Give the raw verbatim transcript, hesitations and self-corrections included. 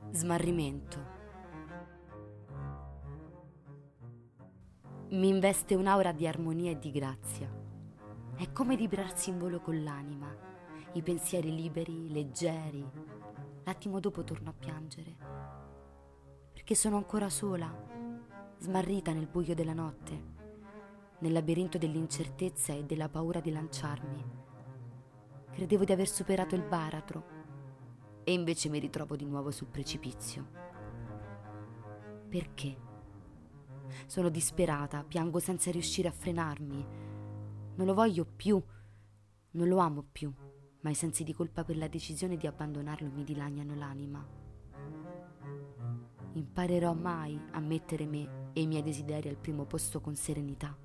Smarrimento. Mi investe un'aura di armonia e di grazia. È come librarsi in volo con l'anima, i pensieri liberi, leggeri. L'attimo dopo torno a piangere, perché sono ancora sola, smarrita nel buio della notte, nel labirinto dell'incertezza e della paura di lanciarmi. Credevo di aver superato il baratro e invece mi ritrovo di nuovo sul precipizio. Perché? Sono disperata, piango senza riuscire a frenarmi. Non lo voglio più, non lo amo più, ma i sensi di colpa per la decisione di abbandonarlo mi dilaniano l'anima. Imparerò mai a mettere me e i miei desideri al primo posto con serenità?